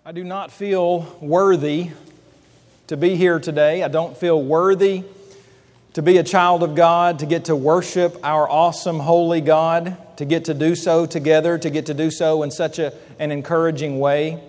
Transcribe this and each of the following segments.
I do not feel worthy to be here today. I don't feel worthy to be a child of God, to get to worship our awesome, holy God, to get to do so together, to get to do so in such an encouraging way.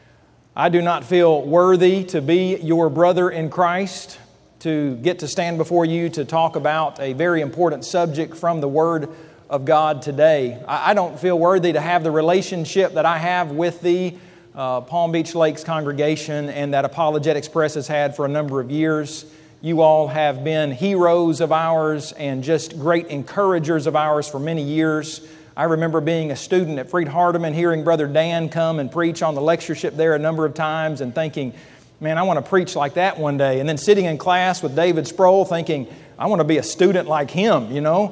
I do not feel worthy to be your brother in Christ, to get to stand before you to talk about a very important subject from the Word of God today. I don't feel worthy to have the relationship that I have with the Palm Beach Lakes congregation and that Apologetics Press has had for a number of years. You all have been heroes of ours and just great encouragers of ours for many years. I remember being a student at Freed-Hardeman, hearing Brother Dan come and preach on the lectureship there a number of times and thinking, man, I want to preach like that one day. And then sitting in class with David Sproul thinking, I want to be a student like him, you know.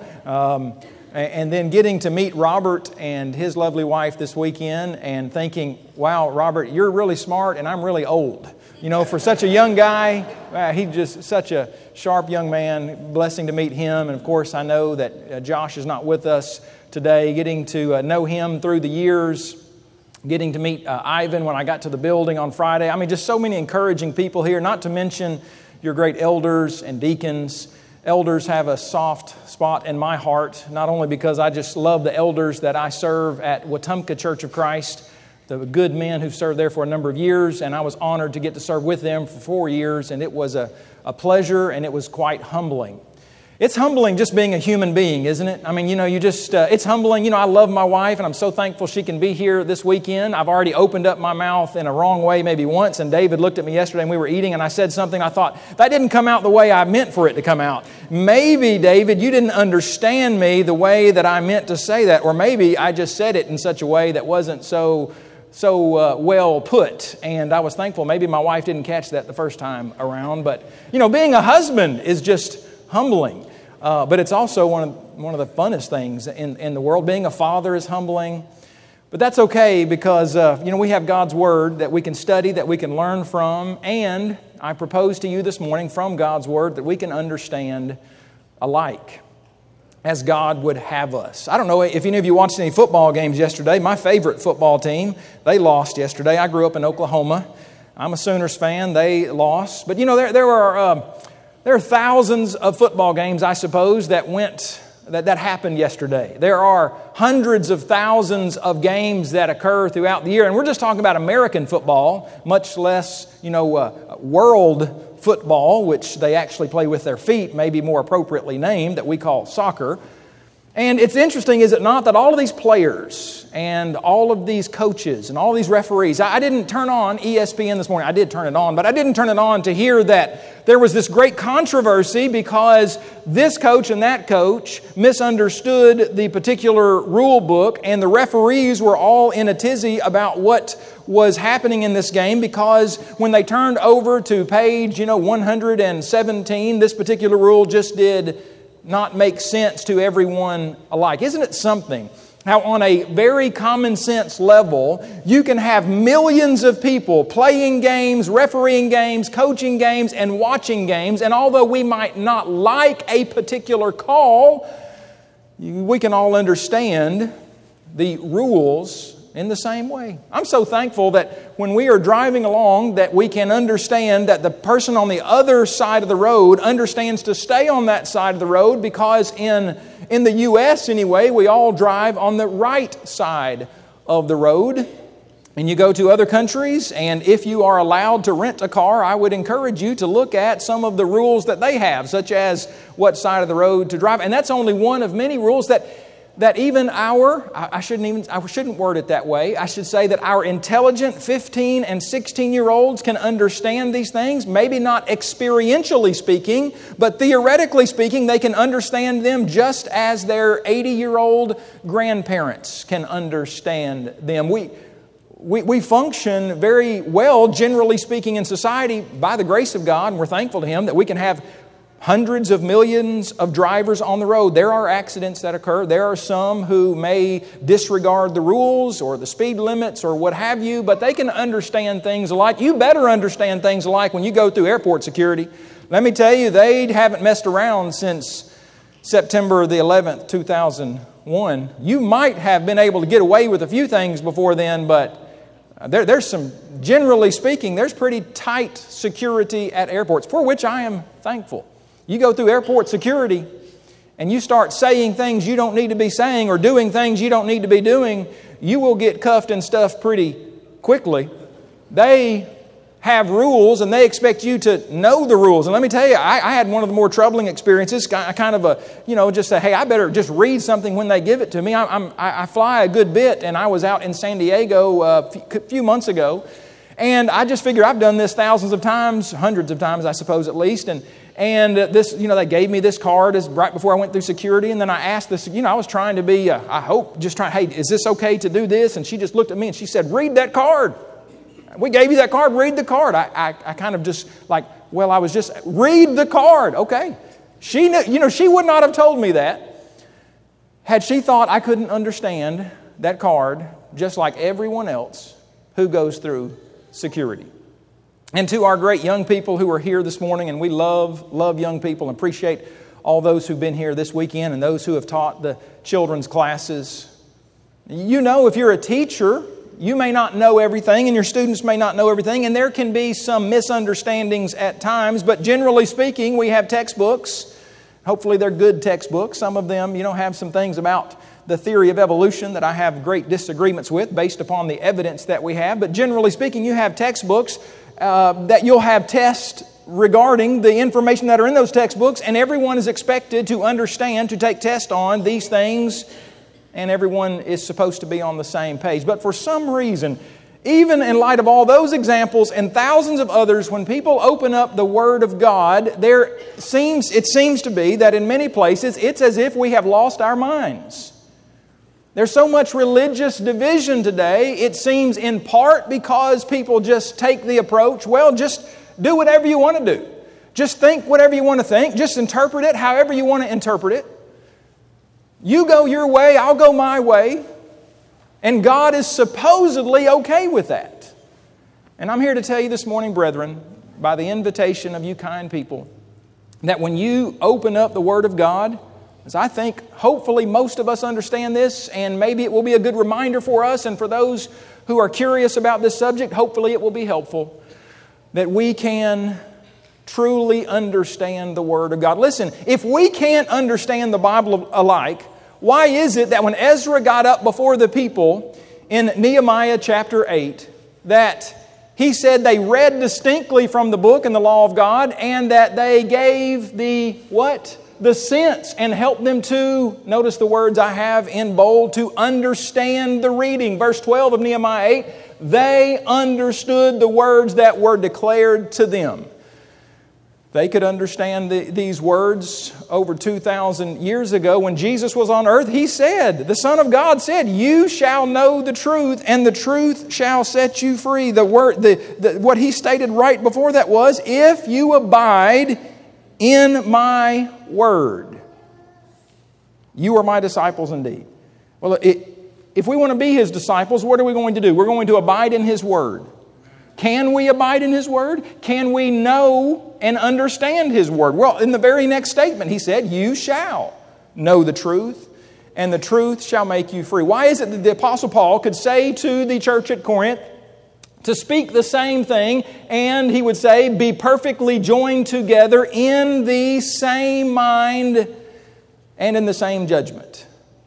And then getting to meet Robert and his lovely wife this weekend and thinking, wow, Robert, you're really smart and I'm really old. You know, for such a young guy, he's just such a sharp young man. Blessing to meet him. And of course, I know that Josh is not with us today. Getting to know him through the years, getting to meet Ivan when I got to the building on Friday. I mean, just so many encouraging people here, not to mention your great elders and deacons. Elders have a soft spot in my heart, not only because I just love the elders that I serve at Wetumpka Church of Christ, the good men who've served there for a number of years, and I was honored to get to serve with them for 4 years, and it was a pleasure, and it was quite humbling. It's humbling just being a human being, isn't it? I mean, it's humbling. I love my wife, and I'm so thankful she can be here this weekend. I've already opened up my mouth in a wrong way maybe once, and David looked at me yesterday and we were eating, and I said something. I thought, that didn't come out the way I meant for it to come out. Maybe, David, you didn't understand me the way that I meant to say that, or maybe I just said it in such a way that wasn't so well put, and I was thankful. Maybe my wife didn't catch that the first time around, but, being a husband is just humbling. But it's also one of the funnest things in the world. Being a father is humbling. But that's okay because, we have God's Word that we can study, that we can learn from. And I propose to you this morning from God's Word that we can understand alike as God would have us. I don't know if any of you watched any football games yesterday. My favorite football team, they lost yesterday. I grew up in Oklahoma. I'm a Sooners fan. They lost. But, there are thousands of football games, I suppose, that happened yesterday. There are hundreds of thousands of games that occur throughout the year. And we're just talking about American football, much less, world football, which they actually play with their feet, maybe more appropriately named, that we call soccer. And it's interesting, is it not, that all of these players and all of these coaches and all of these referees, I didn't turn on ESPN this morning. I did turn it on, but I didn't turn it on to hear that there was this great controversy because this coach and that coach misunderstood the particular rule book, and the referees were all in a tizzy about what was happening in this game, because when they turned over to page 117, this particular rule just did not make sense to everyone alike. Isn't it something how on a very common sense level you can have millions of people playing games, refereeing games, coaching games, and watching games, and although we might not like a particular call, we can all understand the rules in the same way. I'm so thankful that when we are driving along that we can understand that the person on the other side of the road understands to stay on that side of the road, because in the U.S. anyway, we all drive on the right side of the road. And you go to other countries, and if you are allowed to rent a car, I would encourage you to look at some of the rules that they have, such as what side of the road to drive. And that's only one of many rules that even I shouldn't word it that way. I should say that our intelligent 15 and 16-year-olds can understand these things, maybe not experientially speaking, but theoretically speaking, they can understand them just as their 80-year-old grandparents can understand them. We function very well, generally speaking, in society by the grace of God, and we're thankful to Him that we can have hundreds of millions of drivers on the road. There are accidents that occur. There are some who may disregard the rules or the speed limits or what have you, but they can understand things alike. You better understand things alike when you go through airport security. Let me tell you, they haven't messed around since September the 11th, 2001. You might have been able to get away with a few things before then, but There's some, generally speaking, there's pretty tight security at airports, for which I am thankful. You go through airport security and you start saying things you don't need to be saying or doing things you don't need to be doing, you will get cuffed and stuffed pretty quickly. They have rules and they expect you to know the rules. And let me tell you, I had one of the more troubling experiences. I kind of just say, hey, I better just read something when they give it to me. I fly a good bit, and I was out in San Diego a few months ago, and I just figured I've done this thousands of times, hundreds of times, I suppose, at least. And this, they gave me this card right before I went through security, and then I asked this, I was trying to be, hey, is this okay to do this? And she just looked at me and she said, read that card. We gave you that card, read the card. I kind of just read the card. Okay. She knew, she would not have told me that had she thought I couldn't understand that card just like everyone else who goes through security. And to our great young people who are here this morning, and we love young people and appreciate all those who've been here this weekend and those who have taught the children's classes. If you're a teacher, you may not know everything and your students may not know everything, and there can be some misunderstandings at times, but generally speaking, we have textbooks. Hopefully they're good textbooks. Some of them, have some things about the theory of evolution that I have great disagreements with based upon the evidence that we have, but generally speaking, you have textbooks that you'll have tests regarding the information that are in those textbooks, and everyone is expected to understand, to take tests on these things, and everyone is supposed to be on the same page. But for some reason, even in light of all those examples and thousands of others, when people open up the Word of God, it seems to be that in many places it's as if we have lost our minds. There's so much religious division today, it seems in part because people just take the approach, well, just do whatever you want to do. Just think whatever you want to think. Just interpret it however you want to interpret it. You go your way, I'll go my way. And God is supposedly okay with that. And I'm here to tell you this morning, brethren, by the invitation of you kind people, that when you open up the Word of God, as I think hopefully most of us understand this, and maybe it will be a good reminder for us, and for those who are curious about this subject, hopefully it will be helpful, that we can truly understand the Word of God. Listen, if we can't understand the Bible alike, why is it that when Ezra got up before the people in Nehemiah chapter 8, that he said they read distinctly from the book and the law of God, and that they gave the sense and helped them to, notice the words I have in bold, to understand the reading. Verse 12 of Nehemiah 8, they understood the words that were declared to them. They could understand these words over 2,000 years ago when Jesus was on earth. He said, the Son of God said, you shall know the truth and the truth shall set you free. What He stated right before that was, if you abide in my word, you are my disciples indeed. Well, if we want to be His disciples, what are we going to do? We're going to abide in His word. Can we abide in His word? Can we know and understand His word? Well, in the very next statement, He said, you shall know the truth, and the truth shall make you free. Why is it that the Apostle Paul could say to the church at Corinth to speak the same thing, and he would say, be perfectly joined together in the same mind and in the same judgment?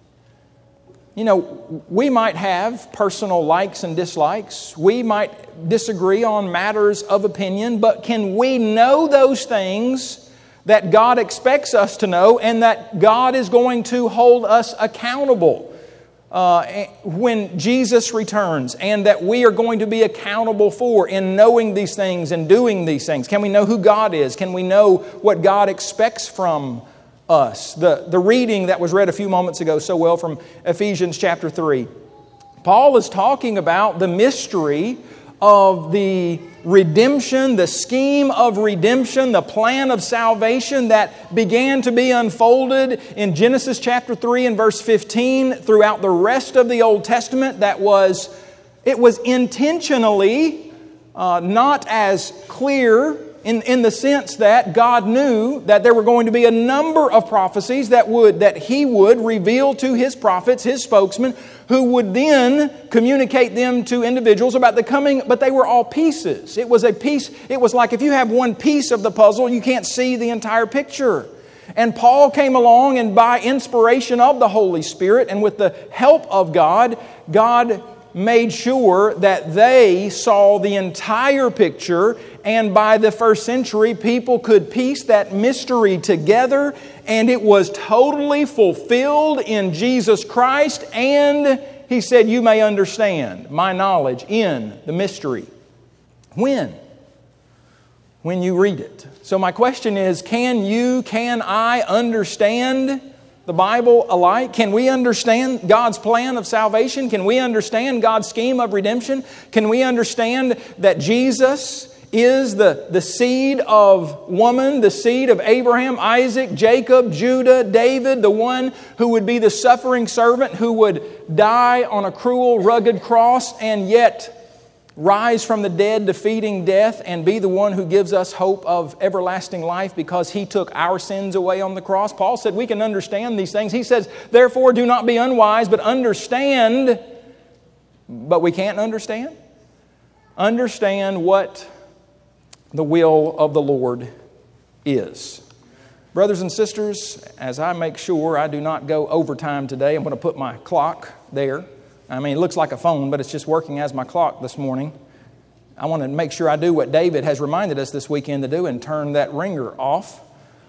We might have personal likes and dislikes. We might disagree on matters of opinion, but can we know those things that God expects us to know and that God is going to hold us accountable when Jesus returns, and that we are going to be accountable for in knowing these things and doing these things? Can we know who God is? Can we know what God expects from us? The reading that was read a few moments ago so well from Ephesians chapter 3. Paul is talking about the mystery of the redemption, the scheme of redemption, the plan of salvation that began to be unfolded in Genesis chapter 3 and verse 15 throughout the rest of the Old Testament. It was intentionally not as clear in the sense that God knew that there were going to be a number of prophecies that He would reveal to His prophets, His spokesmen, who would then communicate them to individuals about the coming, but they were all pieces. It was a piece. It was like if you have one piece of the puzzle, you can't see the entire picture. And Paul came along, and by inspiration of the Holy Spirit and with the help of God, God made sure that they saw the entire picture, and by the first century, people could piece that mystery together, and it was totally fulfilled in Jesus Christ, and he said, you may understand my knowledge in the mystery. When? When you read it. So my question is, can I understand the Bible alike? Can we understand God's plan of salvation? Can we understand God's scheme of redemption? Can we understand that Jesus is the seed of woman, the seed of Abraham, Isaac, Jacob, Judah, David, the one who would be the suffering servant who would die on a cruel, rugged cross and yet rise from the dead, defeating death, and be the one who gives us hope of everlasting life because He took our sins away on the cross? Paul said we can understand these things. He says, therefore do not be unwise, but understand. But we can't understand. Understand what the will of the Lord is. Brothers and sisters, as I make sure I do not go overtime today, I'm going to put my clock there. I mean, it looks like a phone, but it's just working as my clock this morning. I want to make sure I do what David has reminded us this weekend to do and turn that ringer off.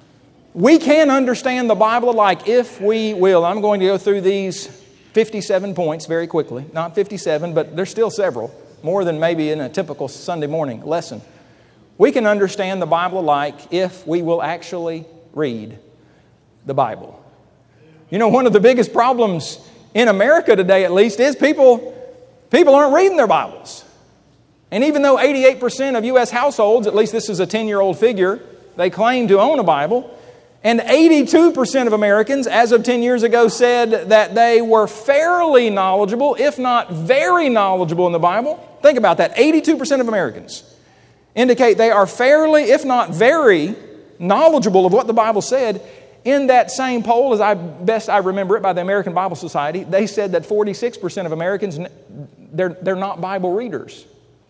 We can understand the Bible alike if we will. I'm going to go through these 57 points very quickly. Not 57, but there's still several. More than maybe in a typical Sunday morning lesson. We can understand the Bible alike if we will actually read the Bible. You know, one of the biggest problems in America today, at least, is people aren't reading their Bibles. And even though 88% of U.S. households, at least this is a 10-year-old figure, they claim to own a Bible, and 82% of Americans, as of 10 years ago, said that they were fairly knowledgeable, if not very knowledgeable in the Bible. Think about that. 82% of Americans indicate they are fairly, if not very, knowledgeable of what the Bible said. In that same poll, as best I remember it, by the American Bible Society, they said that 46% of Americans, they're not Bible readers,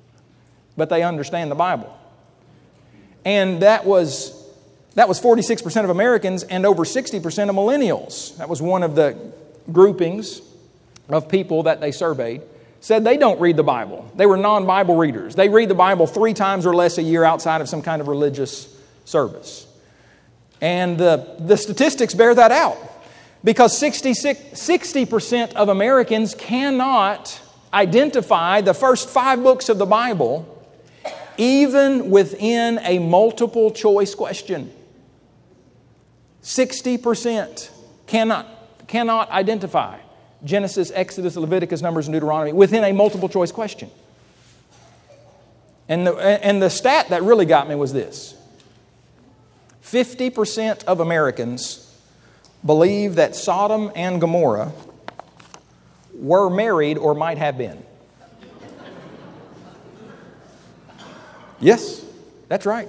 but they understand the Bible. And that was 46% of Americans and over 60% of millennials. That was one of the groupings of people that they surveyed. Said they don't read the Bible. They were non-Bible readers. They read the Bible 3 times or less a year outside of some kind of religious service. And the statistics bear that out. Because 60% of Americans cannot identify the first 5 books of the Bible even within a multiple choice question. 60% cannot identify Genesis, Exodus, Leviticus, Numbers, and Deuteronomy within a multiple choice question. And the stat that really got me was this. 50% of Americans believe that Sodom and Gomorrah were married or might have been. Yes, that's right.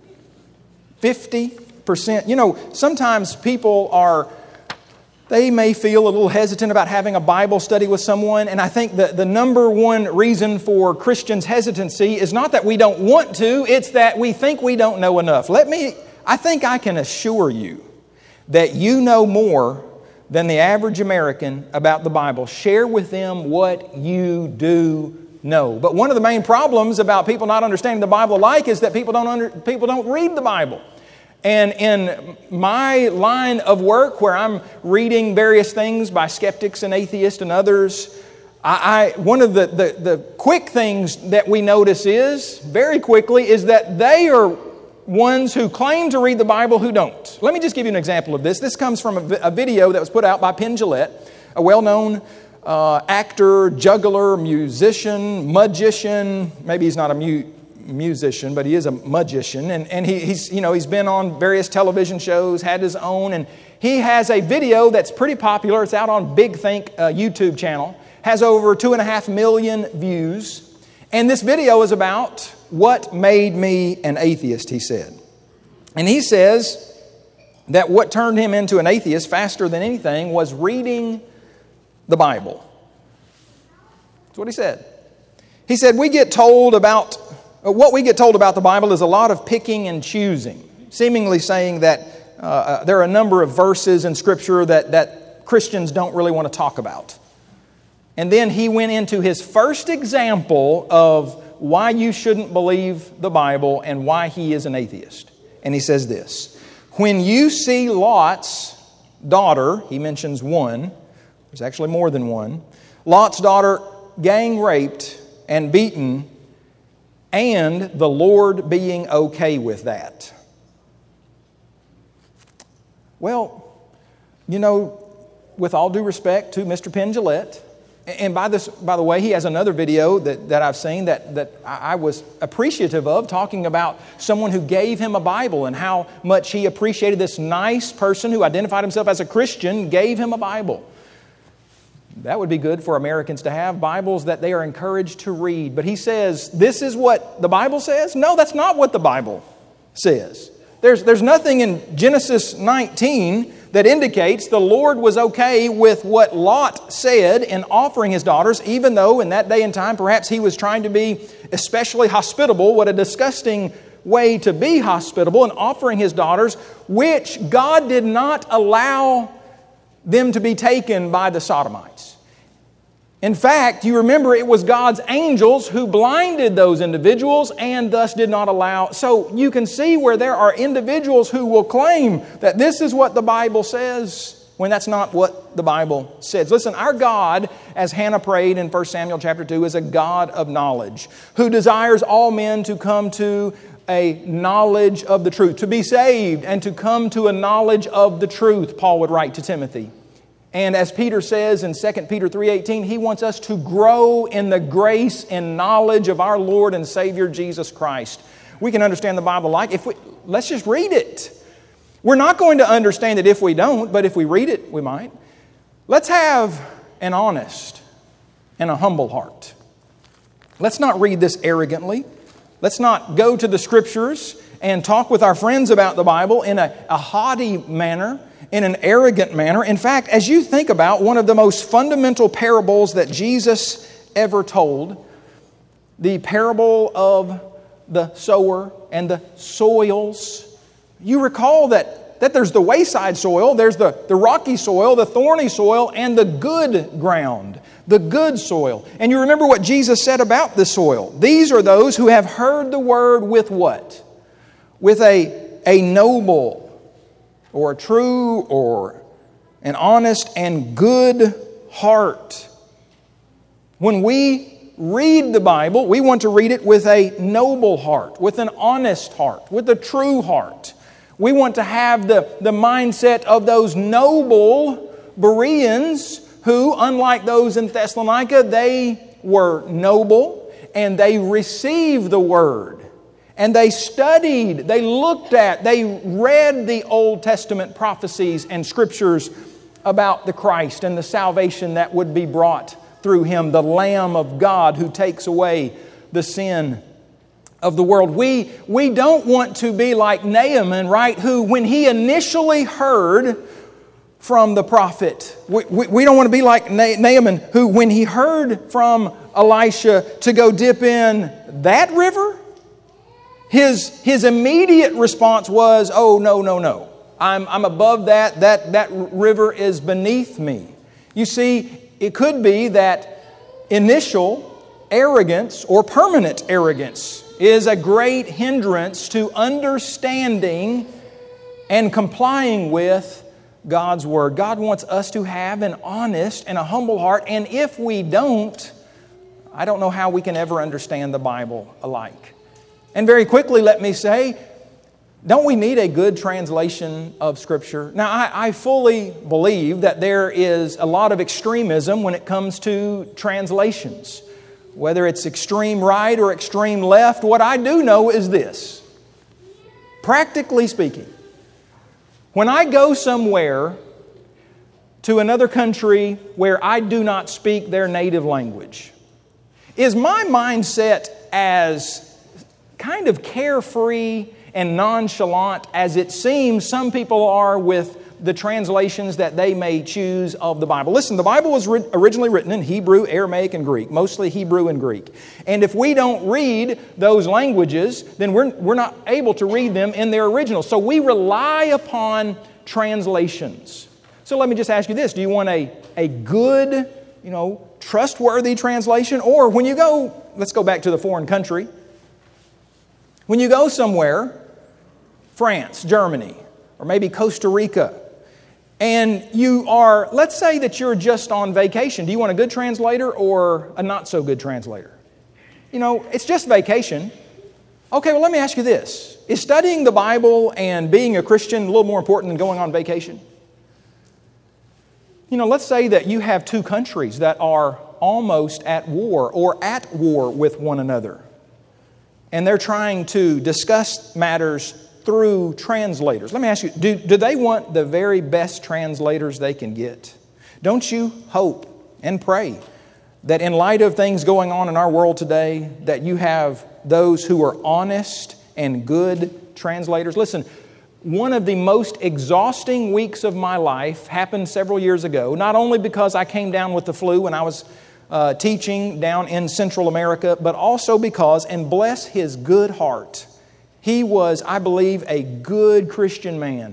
50%. You know, sometimes people they may feel a little hesitant about having a Bible study with someone, and I think the number one reason for Christians' hesitancy is not that we don't want to, it's that we think we don't know enough. I think I can assure you that you know more than the average American about the Bible. Share with them what you do know. But one of the main problems about people not understanding the Bible alike is that people don't read the Bible. And in my line of work, where I'm reading various things by skeptics and atheists and others, one of the quick things that we notice very quickly is that they are ones who claim to read the Bible who don't. Let me just give you an example of this. This comes from a video that was put out by Penn Jillette, a well-known actor, juggler, musician, magician. Maybe he's not a musician, but he is a magician. And he's been on various television shows, had his own, and he has a video that's pretty popular. It's out on Big Think YouTube channel. Has over 2.5 million views. And this video is about what made me an atheist, he said. And he says that what turned him into an atheist faster than anything was reading the Bible. That's what he said. He said, what we get told about the Bible is a lot of picking and choosing, seemingly saying that there are a number of verses in Scripture that Christians don't really want to talk about. And then he went into his first example of why you shouldn't believe the Bible and why he is an atheist. And he says this: when you see Lot's daughter, he mentions one, there's actually more than one, Lot's daughter gang raped and beaten, and the Lord being okay with that. Well, with all due respect to Mr. Penn Jillette, and by the way, he has another video that I've seen that I was appreciative of, talking about someone who gave him a Bible and how much he appreciated this nice person who identified himself as a Christian, gave him a Bible. That would be good for Americans to have, Bibles that they are encouraged to read. But he says, this is what the Bible says? No, that's not what the Bible says. There's nothing in Genesis 19 that indicates the Lord was okay with what Lot said in offering his daughters, even though in that day and time perhaps he was trying to be especially hospitable. What a disgusting way to be hospitable in offering his daughters, which God did not allow them to be taken by the Sodomites. In fact, you remember it was God's angels who blinded those individuals and thus did not allow. So you can see where there are individuals who will claim that this is what the Bible says when that's not what the Bible says. Listen, our God, as Hannah prayed in 1 Samuel chapter 2, is a God of knowledge who desires all men to come to a knowledge of the truth, to be saved and to come to a knowledge of the truth, Paul would write to Timothy. And as Peter says in 2 Peter 3:18, he wants us to grow in the grace and knowledge of our Lord and Savior Jesus Christ. We can understand the Bible let's just read it. We're not going to understand it if we don't, but if we read it, we might. Let's have an honest and a humble heart. Let's not read this arrogantly. Let's not go to the Scriptures and talk with our friends about the Bible in a haughty manner, in an arrogant manner. In fact, as you think about one of the most fundamental parables that Jesus ever told, the parable of the sower and the soils, you recall that there's the wayside soil, there's the rocky soil, the thorny soil, and the good ground, the good soil. And you remember what Jesus said about the soil. These are those who have heard the word with what? With a noble or a true or an honest and good heart. When we read the Bible, we want to read it with a noble heart, with an honest heart, with a true heart. We want to have the mindset of those noble Bereans who, unlike those in Thessalonica, they were noble and they received the Word. And they studied, they looked at, they read the Old Testament prophecies and Scriptures about the Christ and the salvation that would be brought through Him, the Lamb of God who takes away the sin of the world. We don't want to be like Naaman, right, who when he initially heard from the prophet, we don't want to be like Naaman, who when he heard from Elisha to go dip in that river, his immediate response was, oh, no. I'm above that. That river is beneath me. You see, it could be that initial arrogance or permanent arrogance is a great hindrance to understanding and complying with God's Word. God wants us to have an honest and a humble heart, and if we don't, I don't know how we can ever understand the Bible alike. And very quickly, let me say, don't we need a good translation of Scripture? Now, I fully believe that there is a lot of extremism when it comes to translations. Whether it's extreme right or extreme left, what I do know is this. Practically speaking, when I go somewhere to another country where I do not speak their native language, is my mindset as kind of carefree and nonchalant as it seems some people are with the translations that they may choose of the Bible. Listen, the Bible was originally written in Hebrew, Aramaic, and Greek, mostly Hebrew and Greek. And if we don't read those languages, then we're not able to read them in their original. So we rely upon translations. So let me just ask you this. Do you want a good, trustworthy translation? Or when you go, let's go back to the foreign country. When you go somewhere, France, Germany, or maybe Costa Rica, and let's say that you're just on vacation. Do you want a good translator or a not so good translator? It's just vacation. Okay, well, let me ask you this. Is studying the Bible and being a Christian a little more important than going on vacation? Let's say that you have two countries that are almost at war or at war with one another. And they're trying to discuss matters through translators. Let me ask you, do they want the very best translators they can get? Don't you hope and pray that in light of things going on in our world today, that you have those who are honest and good translators? Listen, one of the most exhausting weeks of my life happened several years ago, not only because I came down with the flu when I was teaching down in Central America, but also because, and bless his good heart, he was, I believe, a good Christian man.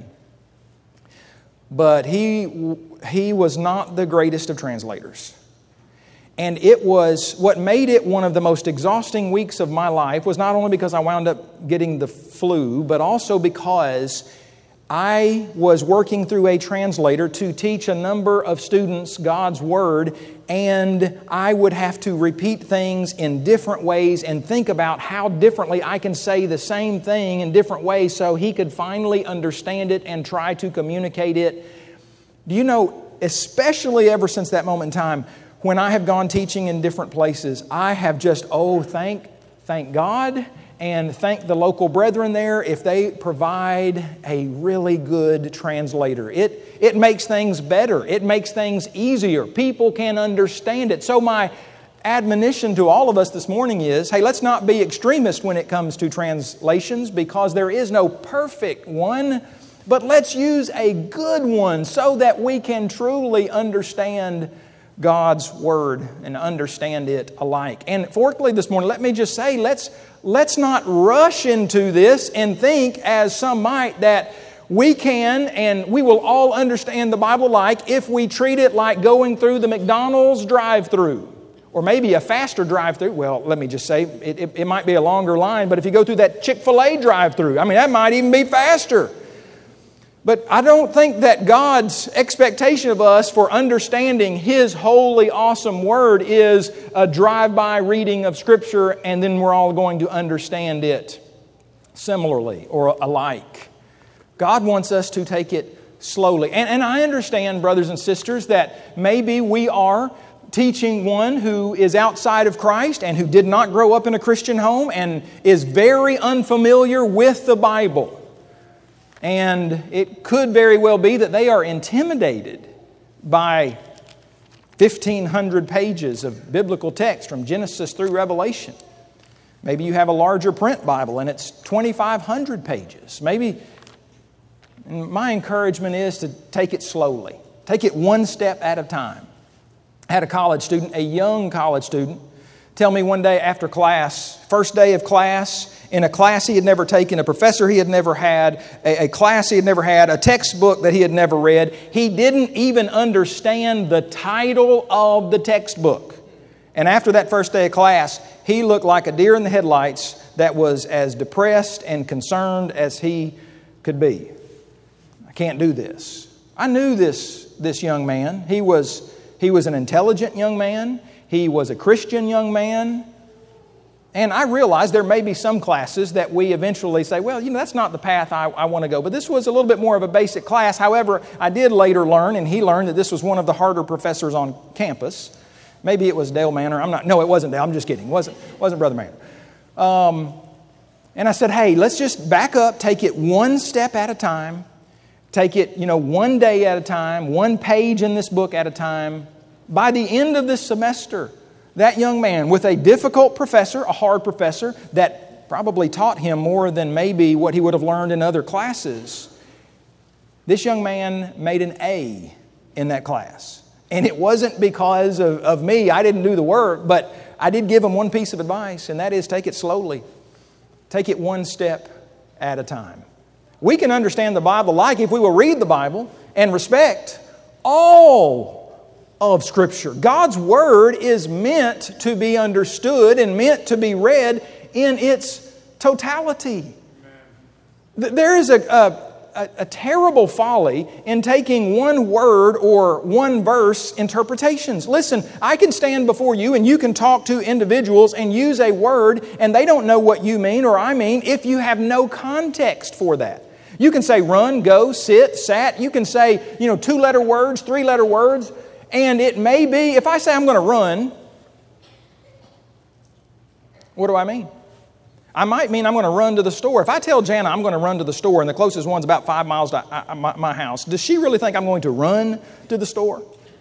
But he was not the greatest of translators. And it was, what made it one of the most exhausting weeks of my life was not only because I wound up getting the flu, but also because I was working through a translator to teach a number of students God's Word, and I would have to repeat things in different ways and think about how differently I can say the same thing in different ways so he could finally understand it and try to communicate it. Do you know, especially ever since that moment in time, when I have gone teaching in different places, I have just, thank God and thank the local brethren there if they provide a really good translator. It makes things better. It makes things easier. People can understand it. So my admonition to all of us this morning is, hey, let's not be extremists when it comes to translations, because there is no perfect one, but let's use a good one so that we can truly understand God's Word and understand it alike. And fourthly this morning, let me just say, let's not rush into this and think, as some might, that we can and we will all understand the Bible like if we treat it like going through the McDonald's drive-thru, or maybe a faster drive-thru. Well, let me just say, it might be a longer line, but if you go through that Chick-fil-A drive-thru, that might even be faster. But I don't think that God's expectation of us for understanding His holy, awesome Word is a drive-by reading of Scripture and then we're all going to understand it similarly or alike. God wants us to take it slowly. And I understand, brothers and sisters, that maybe we are teaching one who is outside of Christ and who did not grow up in a Christian home and is very unfamiliar with the Bible. And it could very well be that they are intimidated by 1,500 pages of biblical text from Genesis through Revelation. Maybe you have a larger print Bible and it's 2,500 pages. Maybe, and my encouragement is to take it slowly. Take it one step at a time. I had a college student, a young college student, tell me one day after class, first day of class, in a class he had never taken, a professor he had never had, a class he had never had, a textbook that he had never read. He didn't even understand the title of the textbook. And after that first day of class, he looked like a deer in the headlights that was as depressed and concerned as he could be. I can't do this. I knew this young man. He was an intelligent young man. He was a Christian young man. And I realize there may be some classes that we eventually say, well, that's not the path I want to go. But this was a little bit more of a basic class. However, I did later learn, and he learned, that this was one of the harder professors on campus. Maybe it was Dale Manor. No, it wasn't Dale. I'm just kidding. It wasn't Brother Manor. And I said, hey, let's just back up, take it one step at a time. Take it, one day at a time, one page in this book at a time. By the end of this semester, that young man, with a difficult professor, a hard professor, that probably taught him more than maybe what he would have learned in other classes. This young man made an A in that class. And it wasn't because of me. I didn't do the work, but I did give him one piece of advice, and that is take it slowly. Take it one step at a time. We can understand the Bible like if we will read the Bible and respect all of Scripture. God's Word is meant to be understood and meant to be read in its totality. There is a terrible folly in taking one word or one verse interpretations. Listen, I can stand before you and you can talk to individuals and use a word and they don't know what you mean or I mean if you have no context for that. You can say run, go, sit, sat. You can say, 2-letter words, 3-letter words. And it may be, if I say I'm going to run, what do I mean? I might mean I'm going to run to the store. If I tell Jana I'm going to run to the store and the closest one's about 5 miles to my house, does she really think I'm going to run to the store?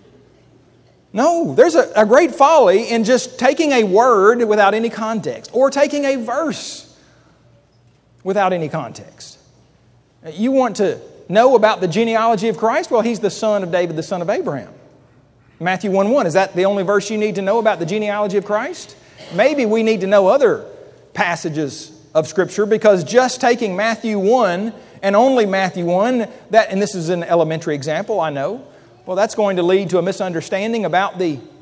No, there's a great folly in just taking a word without any context or taking a verse without any context. You want to know about the genealogy of Christ? Well, He's the son of David, the son of Abraham. Matthew 1:1, is that the only verse you need to know about the genealogy of Christ? Maybe we need to know other passages of Scripture because just taking Matthew 1 and only Matthew 1, and this is an elementary example, I know, well, that's going to lead to a misunderstanding about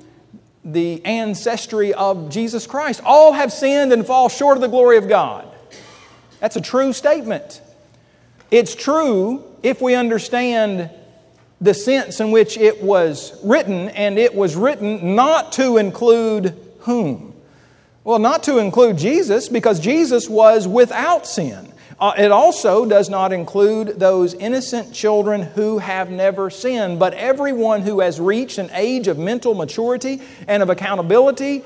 the ancestry of Jesus Christ. All have sinned and fall short of the glory of God. That's a true statement. It's true if we understand the sense in which it was written, and it was written not to include whom? Well, not to include Jesus, because Jesus was without sin. It also does not include those innocent children who have never sinned, but everyone who has reached an age of mental maturity and of accountability.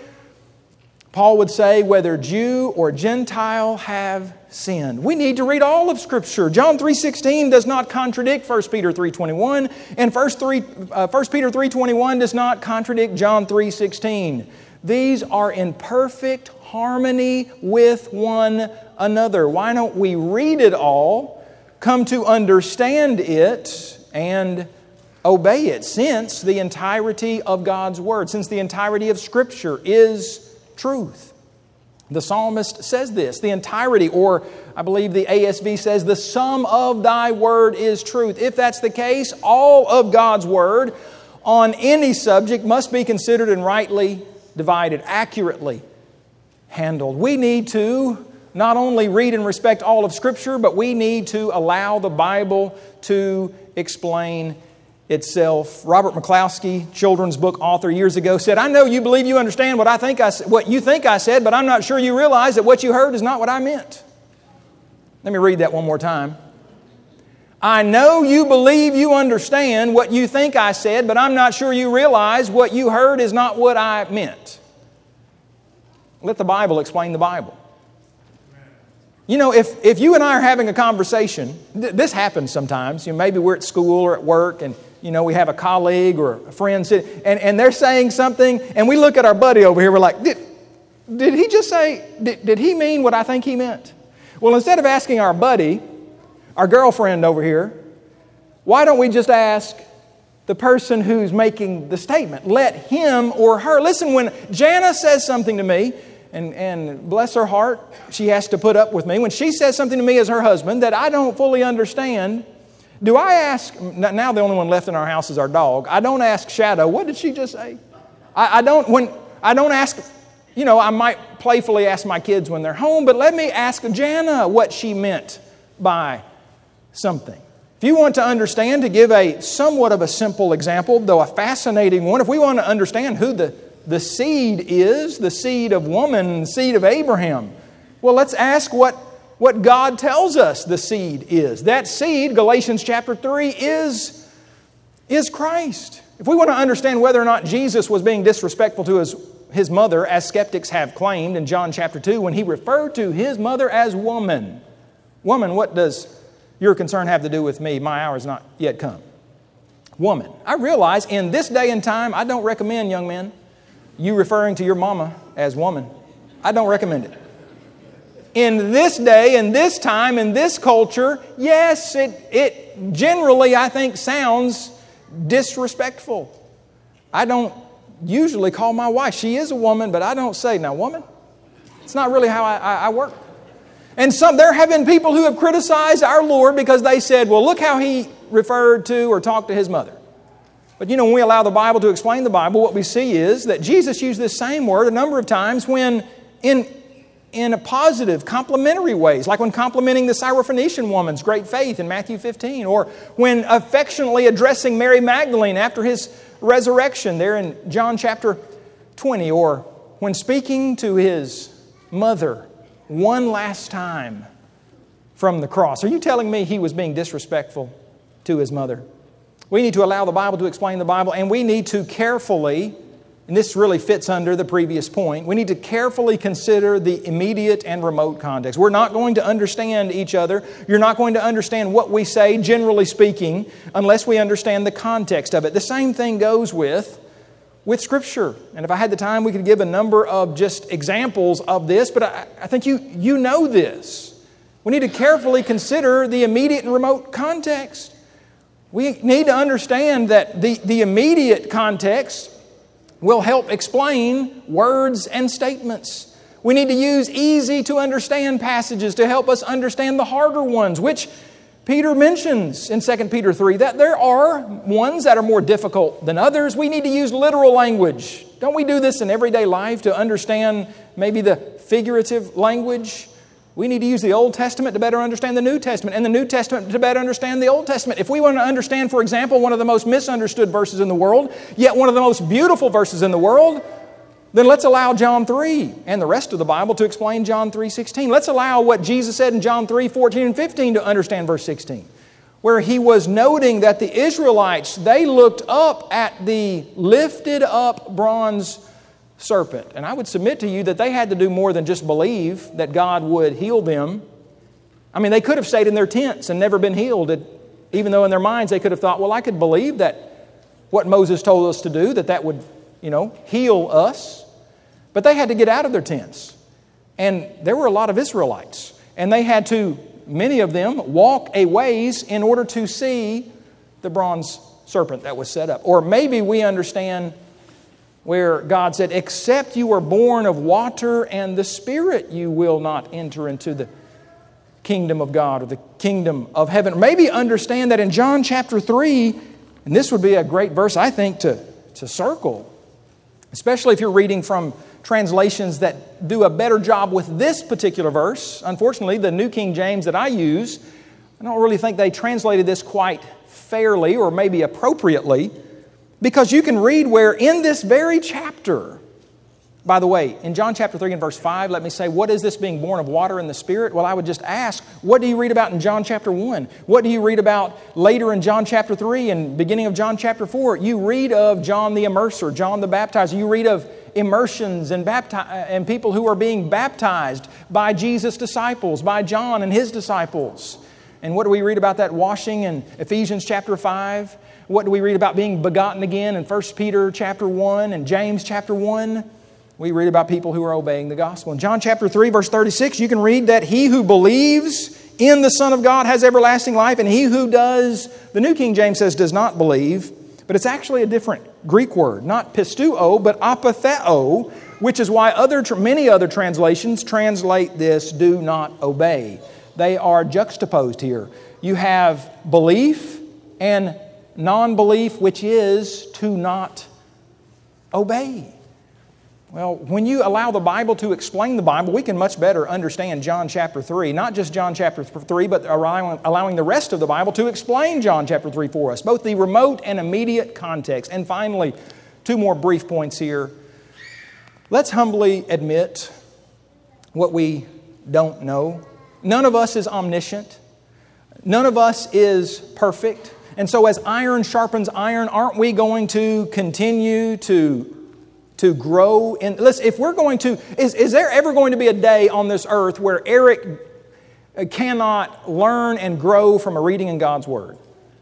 Paul would say, whether Jew or Gentile have sinned. We need to read all of Scripture. John 3:16 does not contradict 1 Peter 3:21, and 1 Peter 3:21 does not contradict John 3:16. These are in perfect harmony with one another. Why don't we read it all, come to understand it, and obey it, since the entirety of God's Word, since the entirety of Scripture is truth. The psalmist says this, the entirety, or I believe the ASV says, the sum of thy word is truth. If that's the case, all of God's Word on any subject must be considered and rightly divided, accurately handled. We need to not only read and respect all of Scripture, but we need to allow the Bible to explain itself. Robert McCloskey, children's book author years ago, said, I know you believe you understand what you think I said, but I'm not sure you realize that what you heard is not what I meant. Let me read that one more time. I know you believe you understand what you think I said, but I'm not sure you realize what you heard is not what I meant. Let the Bible explain the Bible. If you and I are having a conversation, this happens sometimes. Maybe we're at school or at work and we have a colleague or a friend sitting, and they're saying something, and we look at our buddy over here, we're like, did he just say, did he mean what I think he meant? Well, instead of asking our buddy, our girlfriend over here, why don't we just ask the person who's making the statement? Let him or her. Listen, when Jana says something to me, and bless her heart, she has to put up with me. When she says something to me as her husband that I don't fully understand, do I ask, now the only one left in our house is our dog, I don't ask Shadow, what did she just say? I don't ask, I might playfully ask my kids when they're home, but let me ask Jana what she meant by something. If you want to understand, to give a somewhat of a simple example, though a fascinating one, if we want to understand who the seed is, the seed of woman, the seed of Abraham, well, let's ask what God tells us the seed is. That seed, Galatians chapter 3, is Christ. If we want to understand whether or not Jesus was being disrespectful to his mother, as skeptics have claimed in John chapter 2, when he referred to his mother as woman. Woman, what does your concern have to do with me? My hour has not yet come. Woman. I realize in this day and time, I don't recommend, young men, you referring to your mama as woman. I don't recommend it. in this day, in this time, in this culture, yes, it generally, I think, sounds disrespectful. I don't usually call my wife. She is a woman, but I don't say, now, woman. It's not really how I work. And there have been people who have criticized our Lord because they said, well, look how He referred to or talked to His mother. But when we allow the Bible to explain the Bible, what we see is that Jesus used this same word a number of times when in a positive, complimentary ways, like when complimenting the Syrophoenician woman's great faith in Matthew 15, or when affectionately addressing Mary Magdalene after His resurrection there in John chapter 20, or when speaking to His mother one last time from the cross. Are you telling me He was being disrespectful to His mother? We need to allow the Bible to explain the Bible, and we need to carefully, and this really fits under the previous point, we need to carefully consider the immediate and remote context. We're not going to understand each other. You're not going to understand what we say, generally speaking, unless we understand the context of it. The same thing goes with Scripture. And if I had the time, we could give a number of just examples of this, but I think you know this. We need to carefully consider the immediate and remote context. We need to understand that the immediate context will help explain words and statements. We need to use easy to understand passages to help us understand the harder ones, which Peter mentions in 2 Peter 3, that there are ones that are more difficult than others. We need to use literal language. Don't we do this in everyday life to understand maybe the figurative language? We need to use the Old Testament to better understand the New Testament, and the New Testament to better understand the Old Testament. If we want to understand, for example, one of the most misunderstood verses in the world, yet one of the most beautiful verses in the world, then let's allow John 3 and the rest of the Bible to explain John 3:16. Let's allow what Jesus said in John 3:14 and 15 to understand verse 16, where He was noting that the Israelites, they looked up at the lifted up bronze serpent. And I would submit to you that they had to do more than just believe that God would heal them. I mean, they could have stayed in their tents and never been healed, even though in their minds they could have thought, well, I could believe that what Moses told us to do, that would, heal us. But they had to get out of their tents. And there were a lot of Israelites. And they had to, many of them, walk a ways in order to see the bronze serpent that was set up. Or maybe we understand where God said, except you are born of water and the Spirit, you will not enter into the kingdom of God or the kingdom of heaven. Maybe understand that in John chapter 3, and this would be a great verse, I think, to circle, especially if you're reading from translations that do a better job with this particular verse. Unfortunately, the New King James that I use, I don't really think they translated this quite fairly or maybe appropriately, because you can read where in this very chapter, by the way, in John chapter 3 and verse 5, let me say, what is this being born of water and the Spirit? Well, I would just ask, what do you read about in John chapter 1? What do you read about later in John chapter 3 and beginning of John chapter 4? You read of John the Immerser, John the Baptizer. You read of immersions and people who are being baptized by Jesus' disciples, by John and his disciples. And what do we read about that washing in Ephesians chapter 5? What do we read about being begotten again in 1 Peter chapter 1 and James chapter 1? We read about people who are obeying the gospel. In John chapter 3, verse 36, you can read that he who believes in the Son of God has everlasting life, and he who does, the New King James says, does not believe, but it's actually a different Greek word, not pisteuo, but apatheo, which is why many other translations translate this, do not obey. They are juxtaposed here. You have belief and non-belief, which is to not obey. Well, when you allow the Bible to explain the Bible, we can much better understand John chapter 3. Not just John chapter 3, but allowing the rest of the Bible to explain John chapter 3 for us, both the remote and immediate context. And finally, two more brief points here. Let's humbly admit what we don't know. None of us is omniscient. None of us is perfect. And so as iron sharpens iron, aren't we going to continue to grow in? Listen, if we're going to, is there ever going to be a day on this earth where Eric cannot learn and grow from a reading in God's Word?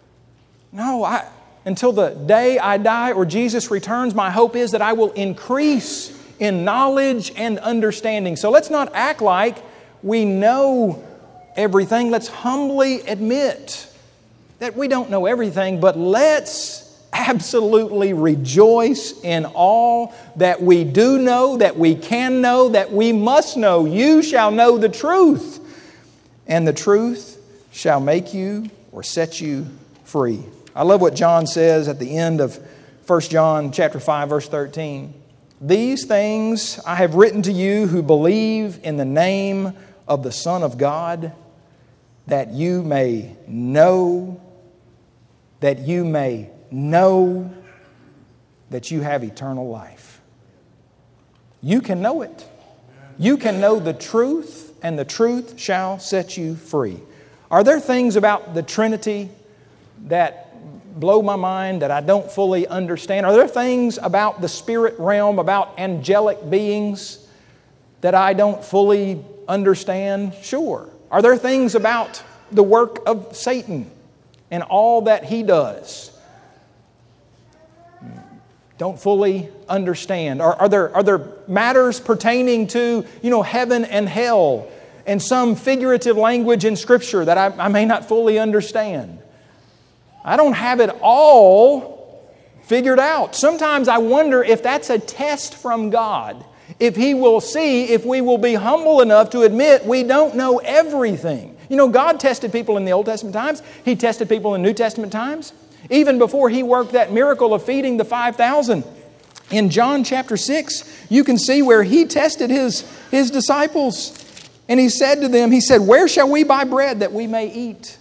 No, until the day I die or Jesus returns, my hope is that I will increase in knowledge and understanding. So let's not act like we know everything, let's humbly admit that we don't know everything, but let's absolutely rejoice in all that we do know, that we can know, that we must know. You shall know the truth, and the truth shall make you or set you free. I love what John says at the end of 1 John chapter 5, verse 13. These things I have written to you who believe in the name of the Son of God, that you may know that you have eternal life. You can know it. You can know the truth, and the truth shall set you free. Are there things about the Trinity that blow my mind, that I don't fully understand? Are there things about the spirit realm, about angelic beings that I don't fully understand? Sure. Are there things about the work of Satan and all that he does? Don't fully understand. Are there matters pertaining to, heaven and hell and some figurative language in Scripture that I may not fully understand? I don't have it all figured out. Sometimes I wonder if that's a test from God. If He will see if we will be humble enough to admit we don't know everything. God tested people in the Old Testament times. He tested people in New Testament times. Even before He worked that miracle of feeding the 5,000. In John chapter 6, you can see where He tested His disciples. And He said to them, where shall we buy bread that we may eat?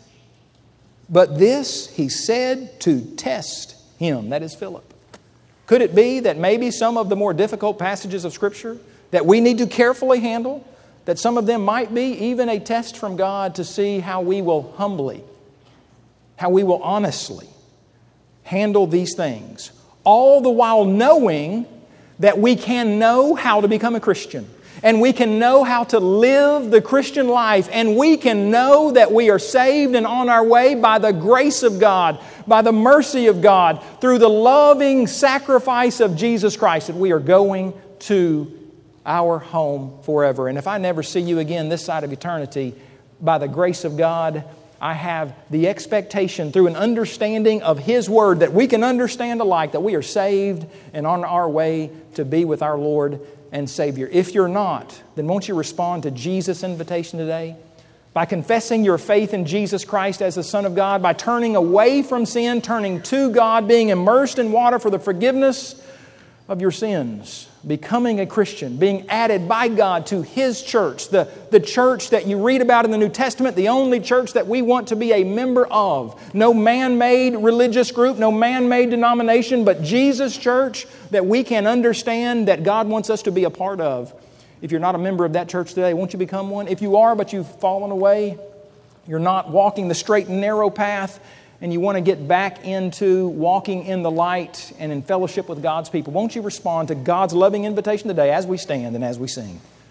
But this He said to test him, that is Philip. Could it be that maybe some of the more difficult passages of Scripture that we need to carefully handle, that some of them might be even a test from God to see how we will humbly, how we will honestly handle these things, all the while knowing that we can know how to become a Christian, and we can know how to live the Christian life, and we can know that we are saved and on our way by the grace of God, by the mercy of God, through the loving sacrifice of Jesus Christ, that we are going to our home forever. And if I never see you again this side of eternity, by the grace of God, I have the expectation through an understanding of His Word that we can understand alike, that we are saved and on our way to be with our Lord and Savior. If you're not, then won't you respond to Jesus' invitation today? By confessing your faith in Jesus Christ as the Son of God, by turning away from sin, turning to God, being immersed in water for the forgiveness of your sins, becoming a Christian, being added by God to His church, the church that you read about in the New Testament, the only church that we want to be a member of. No man-made religious group, no man-made denomination, but Jesus' church that we can understand that God wants us to be a part of. If you're not a member of that church today, won't you become one? If you are, but you've fallen away, you're not walking the straight and narrow path, and you want to get back into walking in the light and in fellowship with God's people, won't you respond to God's loving invitation today as we stand and as we sing?